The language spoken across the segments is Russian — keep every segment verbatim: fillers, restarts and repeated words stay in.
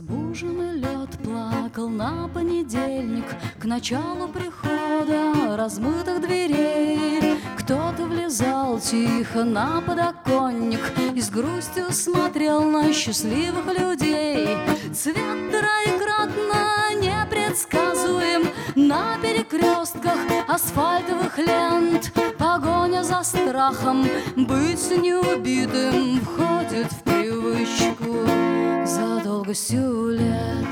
Разбуженный лед плакал на понедельник к началу прихода размытых дверей. Кто-то влезал тихо на подоконник и с грустью смотрел на счастливых людей. Цвет троекратно непредсказуем на перекрестках асфальтовых лент. Погоня за страхом быть неубитым входит в привычку за долгостью лет.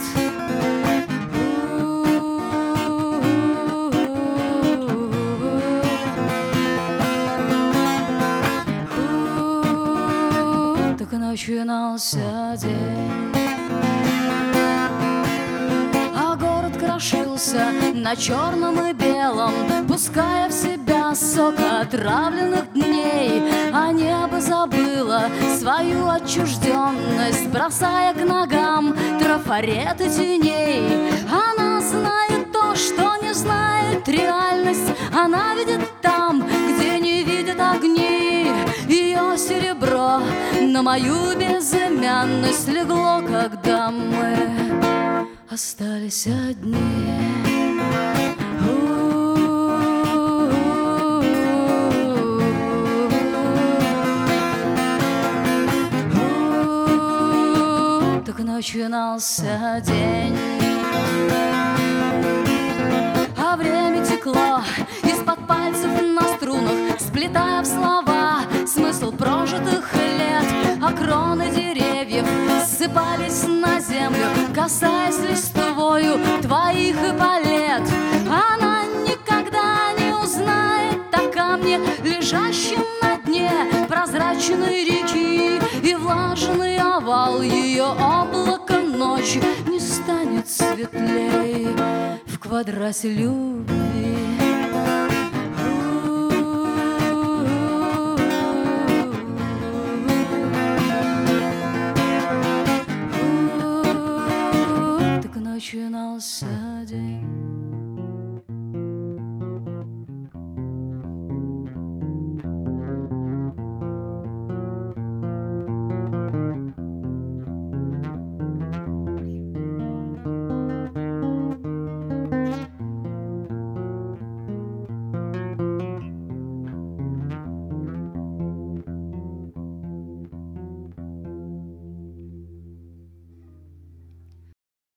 Так и начинался день, а город крошился на черном и белом, пуская в себя сок отравленных дней. А небо забыло свою отчужденность, бросая к ногам трафареты теней. Она знает то, что не знает реальность. Она видит там, где не видят огни. Ее серебро на мою безымянность легло, когда мы остались одни. Так начинался день, а время текло из-под пальцев на струнах, сплетая в слова смысл прожитых лет. А кроны деревьев ссыпались на землю, касаясь листвою твоих эполет. Она никогда не узнает о камне, лежащем на дне прозрачной реки, и влажный овал ее облака ночи не станет светлей в квадрате любви. Так начинался